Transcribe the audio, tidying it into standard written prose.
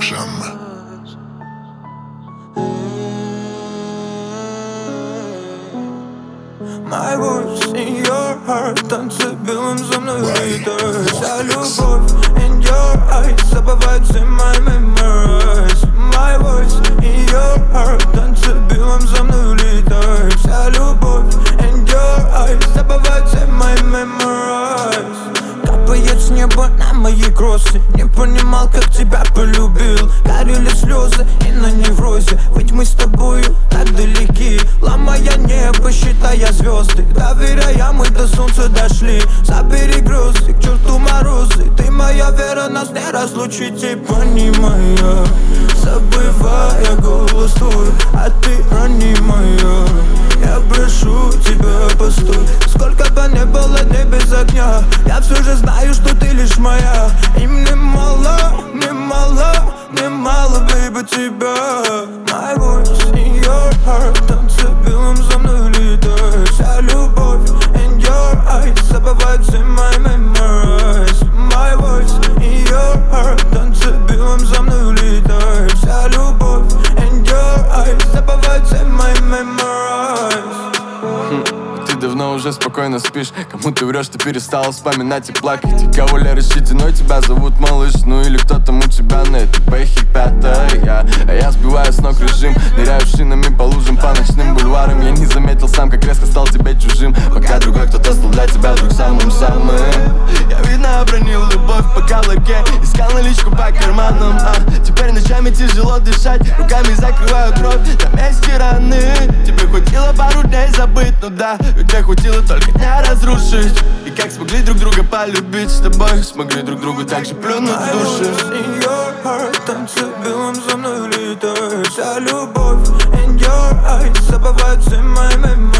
Production. My voice in your heart, танцы белым за мной летают. Вся любовь in your eyes, забывается in my memories. My voice in your heart, танцы белым за мной летают. Вся любовь in your eyes, забывается in my memories. Капает с неба на мои кроссы. Не понимал, как тебя полюбил. Горели слезы и на неврозе. Ведь мы с тобою так далеки, ломая небо, считая звезды. Доверяя, мы до солнца дошли. Забери грозы, к черту морозы. Ты моя вера, нас не разлучить, и понимая, забывая голос твой, а ты ранимая. Я прошу тебя, постой. Сколько бы не было дней без огня, я все же знаю, что ты лишь моя. И мне мало, мне мало, мне мало, baby, тебя. My voice in your heart, танцы белым за мной летают. Вся любовь in your eyes, забывается in my memories. My voice in your heart, танцы белым за мной летают. Вся любовь in your eyes, забывается in my memories. Ты давно уже спокойно спишь. Кому ты врешь, ты перестала вспоминать и плакать. И кого ли рассчитано, тебя зовут малыш. Ну или кто там у тебя на этой бэхе пятая. А я сбиваю с ног режим, ныряю шинами по лужам, по ночным бульварам. Я не заметил сам, как резко стал тебе чужим. Пока другой кто-то стал для тебя вдруг самым-самым. Я, видно, обронил любовь по каблуке, искал наличку по карманам. Теперь ночами тяжело дышать, руками закрываю кровь на месте раны. Тебе хватило пару дней забыть, ну да, тебе хватило только дня разрушить. И как смогли друг друга полюбить с тобой, смогли друг другу так же плюнуть в души. In your heart, танцы белым за мной летают. Вся любовь in your eyes, забывается in my memories.